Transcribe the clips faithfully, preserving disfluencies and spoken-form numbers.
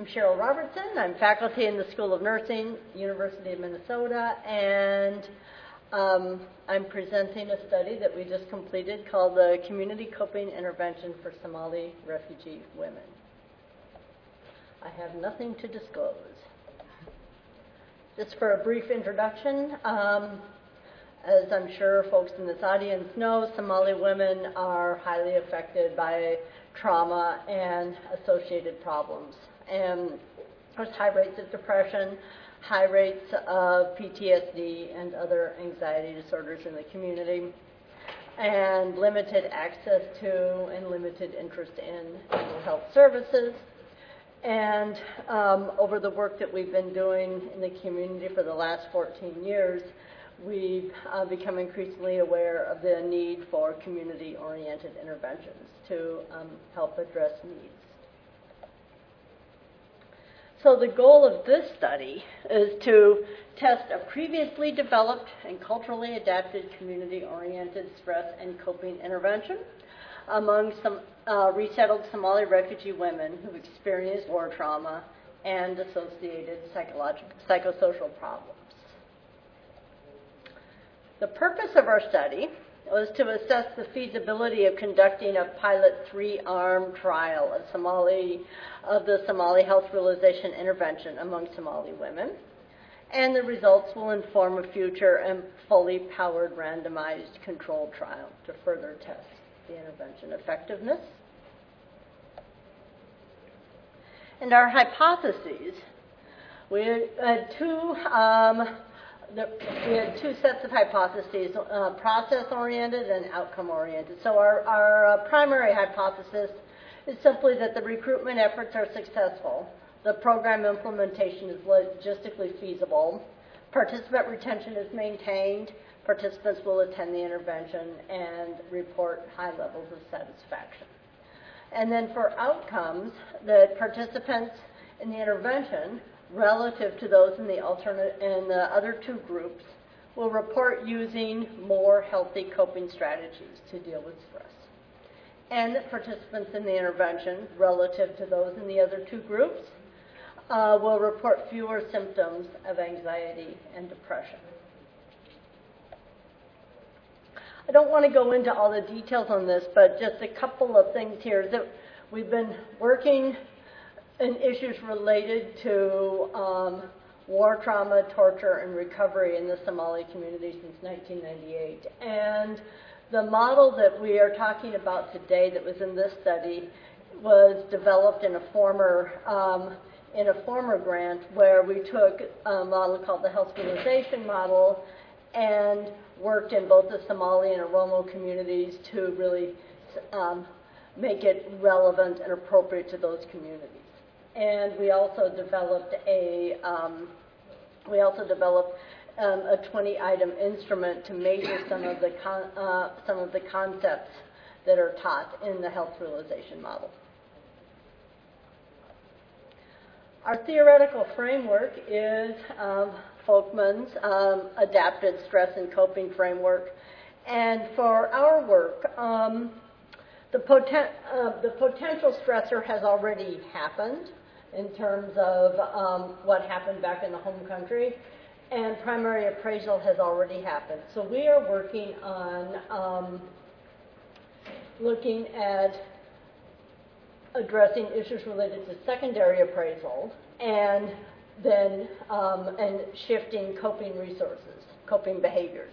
I'm Cheryl Robertson. I'm faculty in the School of Nursing, University of Minnesota, and um, I'm presenting a study that we just completed called the Community Coping Intervention for Somali Refugee Women. I have nothing to disclose. Just for a brief introduction, um, as I'm sure folks in this audience know, Somali women are highly affected by trauma and associated problems. And there's high rates of depression, high rates of P T S D and other anxiety disorders in the community, and limited access to and limited interest in mental health services. And um, over the work that we've been doing in the community for the last fourteen years, we've uh, become increasingly aware of the need for community-oriented interventions to um, help address needs. So the goal of this study is to test a previously developed and culturally adapted community-oriented stress and coping intervention among some uh, resettled Somali refugee women who've experienced war trauma and associated psychological, psychosocial problems. The purpose of our study was to assess the feasibility of conducting a pilot three-arm trial of Somali of the Somali Health Realization Intervention among Somali women, and the results will inform a future and fully powered randomized controlled trial to further test the intervention effectiveness. And our hypotheses, we had two um, The, we had two sets of hypotheses, uh, process-oriented and outcome-oriented. So our, our uh, primary hypothesis is simply that the recruitment efforts are successful, the program implementation is logistically feasible, participant retention is maintained, participants will attend the intervention and report high levels of satisfaction. And then for outcomes, the participants in the intervention relative to those in the alternate in the other two groups will report using more healthy coping strategies to deal with stress. And that participants in the intervention relative to those in the other two groups uh, will report fewer symptoms of anxiety and depression. I don't want to go into all the details on this, but just a couple of things here that we've been working and issues related to um, war trauma, torture, and recovery in the Somali community since nineteen ninety-eight. And the model that we are talking about today that was in this study was developed in a former um, in a former grant where we took a model called the Health Realization Model and worked in both the Somali and Oromo communities to really um, make it relevant and appropriate to those communities. And we also developed a um, we also developed um, a twenty item instrument to measure some of the con uh, some of the concepts that are taught in the Health Realization Model. Our theoretical framework is um, Folkman's um, adapted stress and coping framework, and for our work, um, the, poten uh, the potential stressor has already happened in terms of um, what happened back in the home country, and primary appraisal has already happened. So we are working on um, looking at addressing issues related to secondary appraisal and then um, and shifting coping resources, coping behaviors.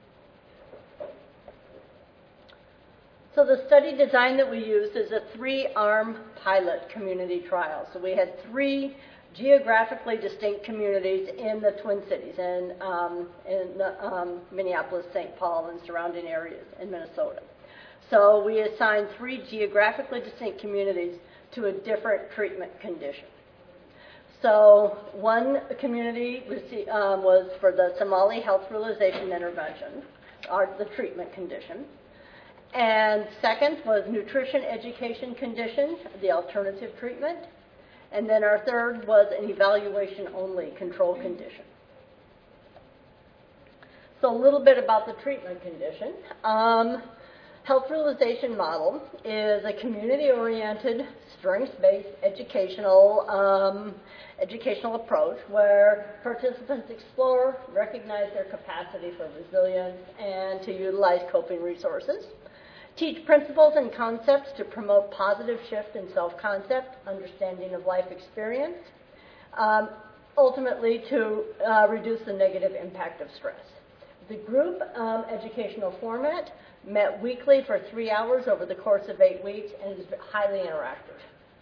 So the study design that we used is a three-arm pilot community trial. So we had three geographically distinct communities in the Twin Cities, in, um, in um, Minneapolis, Saint Paul, and surrounding areas in Minnesota. So we assigned three geographically distinct communities to a different treatment condition. So one community um, was for the Somali Health Realization Intervention, or the treatment condition. And second was nutrition education condition, the alternative treatment. And then our third was an evaluation-only control condition. So a little bit about the treatment condition. Um, Health Realization Model is a community-oriented, strengths-based educational um, educational approach where participants explore, recognize their capacity for resilience, and to utilize coping resources. Teach principles and concepts to promote positive shift in self-concept, understanding of life experience, um, ultimately to uh, reduce the negative impact of stress. The group um, educational format met weekly for three hours over the course of eight weeks and is highly interactive.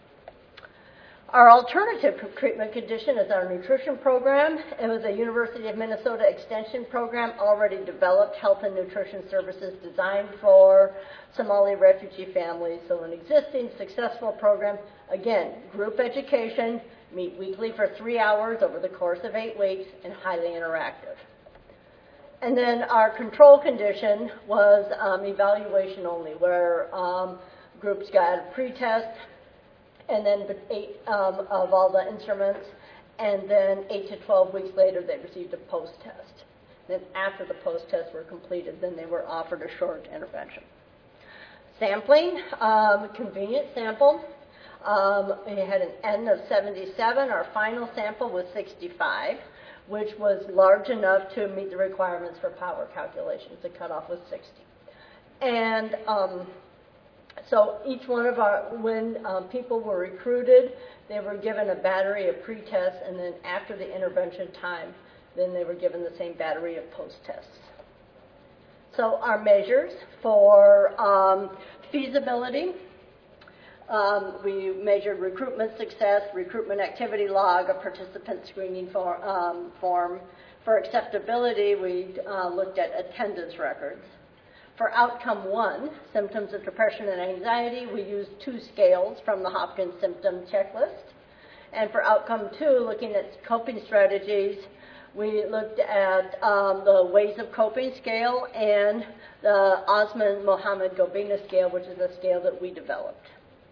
Our alternative treatment condition is our nutrition program. It was a University of Minnesota extension program already developed health and nutrition services designed for Somali refugee families. So an existing successful program, again, group education, meet weekly for three hours over the course of eight weeks and highly interactive. And then our control condition was um, evaluation only, where um, groups got a pre-test, and then the eight um, of all the instruments, and then eight to twelve weeks later they received a post-test. Then after the post-tests were completed, then they were offered a short intervention. Sampling, um, convenient sample. Um, we had an N of seventy-seven. Our final sample was sixty-five, which was large enough to meet the requirements for power calculations. The cutoff was sixty. And um, so each one of our, when um, people were recruited, they were given a battery of pre-tests, and then after the intervention time, then they were given the same battery of post-tests. So our measures for um, feasibility, um, we measured recruitment success, recruitment activity log, a participant screening for, um, form. For acceptability, we uh, looked at attendance records. For outcome one, symptoms of depression and anxiety, we used two scales from the Hopkins symptom checklist. And for outcome two, looking at coping strategies, we looked at um, the Ways of Coping scale and the Osman Mohammed Gobina scale, which is a scale that we developed.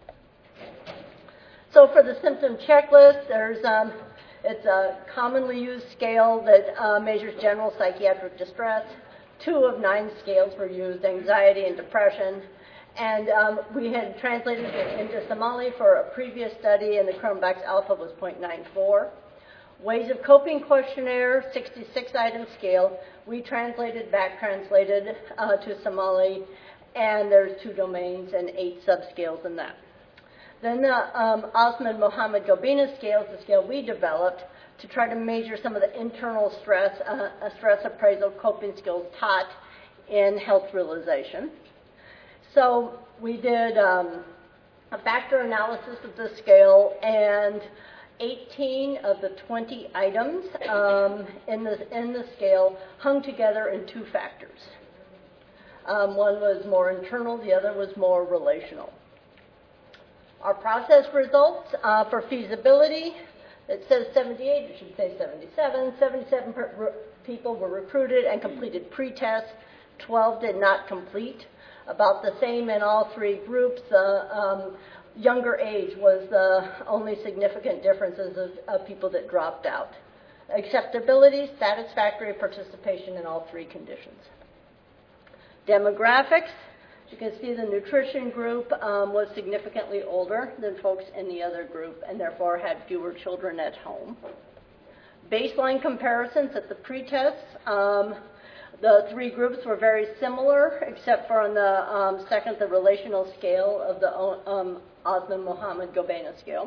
So for the symptom checklist, there's um, it's a commonly used scale that uh, measures general psychiatric distress. Two of nine scales were used, anxiety and depression. And um, we had translated it into Somali for a previous study, and the Cronbach's alpha was zero point nine four. Ways of Coping questionnaire, sixty-six item scale. We translated, back translated uh, to Somali, and there's two domains and eight subscales in that. Then the um, Osman Mohammed Gobina scale is the scale we developed to try to measure some of the internal stress, uh, stress appraisal coping skills taught in health realization. So we did um, a factor analysis of the scale, and eighteen of the twenty items um, in, the, in the scale hung together in two factors. Um, one was more internal, the other was more relational. Our process results uh, for feasibility, it says seventy-eight, it should say seventy-seven. seventy-seven per, people were recruited and completed pre-tests. twelve did not complete. About the same in all three groups. Uh, um, younger age was the only significant differences of, of people that dropped out. Acceptability, satisfactory participation in all three conditions. Demographics. You can see the nutrition group um, was significantly older than folks in the other group and therefore had fewer children at home. Baseline comparisons at the pre-tests. Um, the three groups were very similar, except for on the um, second, the relational scale of the um, Osman Mohammed Gobina scale.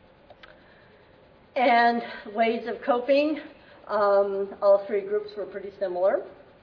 And ways of coping, um, all three groups were pretty similar.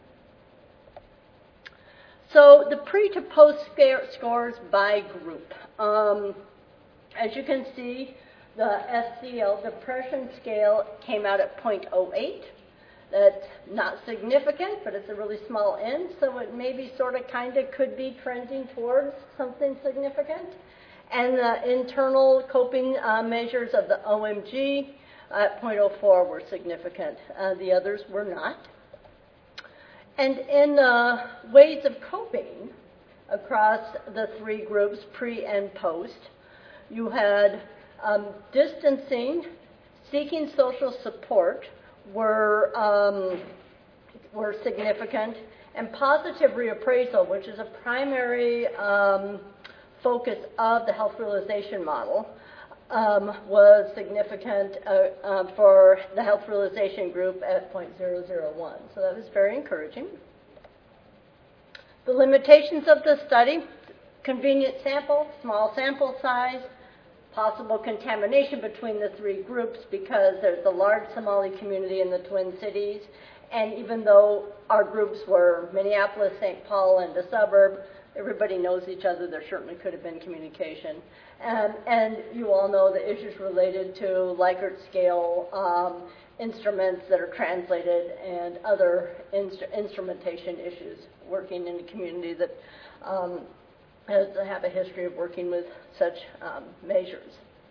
So the pre to post scores by group. Um, as you can see, the S C L depression scale came out at zero point zero eight. That's not significant, but it's a really small n, so it maybe sort of kind of could be trending towards something significant. And the internal coping uh, measures of the O M G at zero point zero four were significant. Uh, the others were not. And in the ways of coping across the three groups, pre and post, you had um, distancing, seeking social support were, um, were significant, And positive reappraisal, which is a primary um, focus of the health realization model, um, was significant uh, uh, for the health realization group at zero point zero zero one. So that was very encouraging. The limitations of the study: convenient sample, small sample size, possible contamination between the three groups because there's a large Somali community in the Twin Cities, and even though our groups were Minneapolis, Saint Paul, and a suburb, everybody knows each other. There certainly could have been communication. And, and you all know the issues related to Likert scale um, instruments that are translated and other instru instrumentation issues working in a community that um, has, have a history of working with such um, measures.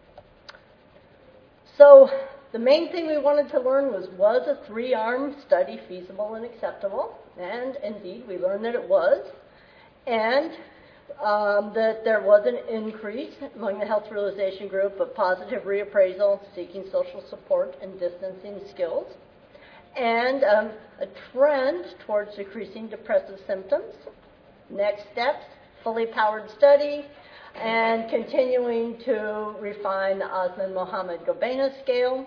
So the main thing we wanted to learn was, was a three-arm study feasible and acceptable? And indeed, we learned that it was, and um, that there was an increase among the health realization group of positive reappraisal, seeking social support, and distancing skills, and um, a trend towards decreasing depressive symptoms. Next steps: fully powered study, and continuing to refine the Osman Mohammed Gobena scale.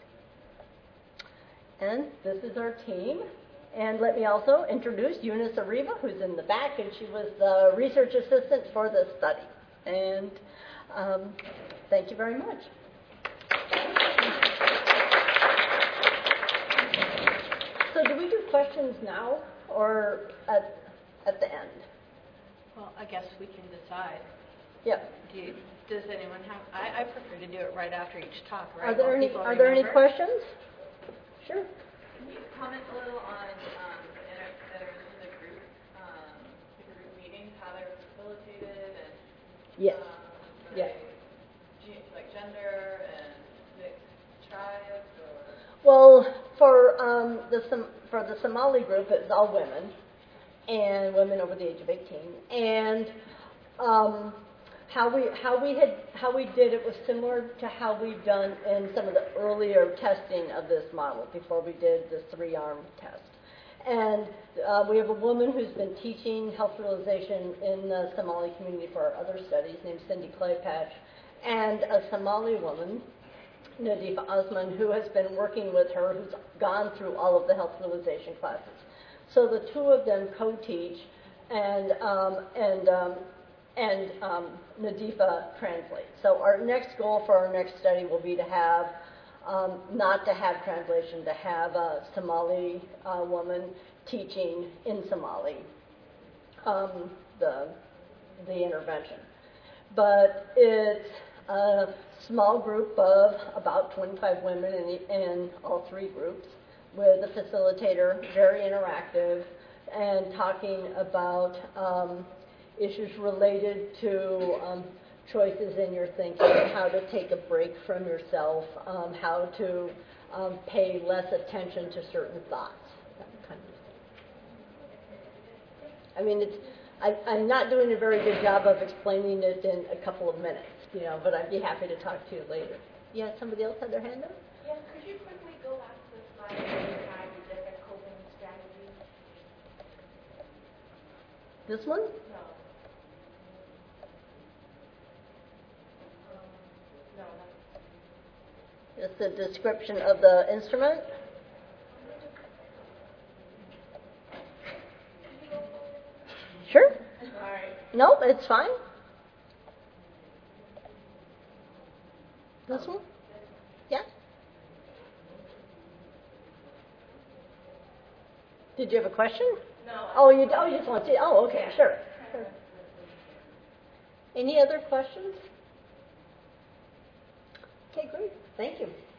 And this is our team. And let me also introduce Eunice Arriba, who's in the back, and she was the research assistant for this study. And um, thank you very much. So do we do questions now or at, at the end? Well, I guess we can decide. Yeah. Do you, does anyone have? I, I prefer to do it right after each talk. Right? Are there any? Are there any questions? Sure. Can you comment a little on um, the inter that are in the group, um, the group meetings, how they're facilitated, and Yes. um, Yes. They, like gender and mixed tribes, or? Well, for um, the for the Somali group, it's all women, and women over the age of eighteen. And um, how we how we had how we did it was similar to how we've done in some of the earlier testing of this model before we did the three-arm test. And uh, we have a woman who's been teaching health realization in the Somali community for our other studies, named Cindy Claypatch, and a Somali woman, Nadifa Osman, who has been working with her, who's gone through all of the health realization classes. So the two of them co-teach, and um, and um, and um, Nadifa translates. So our next goal for our next study will be to have, um, not to have translation, to have a Somali uh, woman teaching in Somali um, the the intervention. But it's a small group of about twenty-five women in, in all three groups, with a facilitator, very interactive, and talking about um, issues related to um, choices in your thinking, how to take a break from yourself, um, how to um, pay less attention to certain thoughts, that kind of thing. I mean, it's, I, I'm not doing a very good job of explaining it in a couple of minutes, you know, but I'd be happy to talk to you later. Yeah, somebody else had their hand up? Yes, could you quickly go back to the slide where you had the different coping strategies? This one? No. Um, no, that's... It's the description of the instrument. Sure. All right. No, it's fine. This one? Yeah. Did you have a question? No. Oh, you, oh, you just want to see. Oh, okay, sure. Sure. Any other questions? Okay, great. Thank you.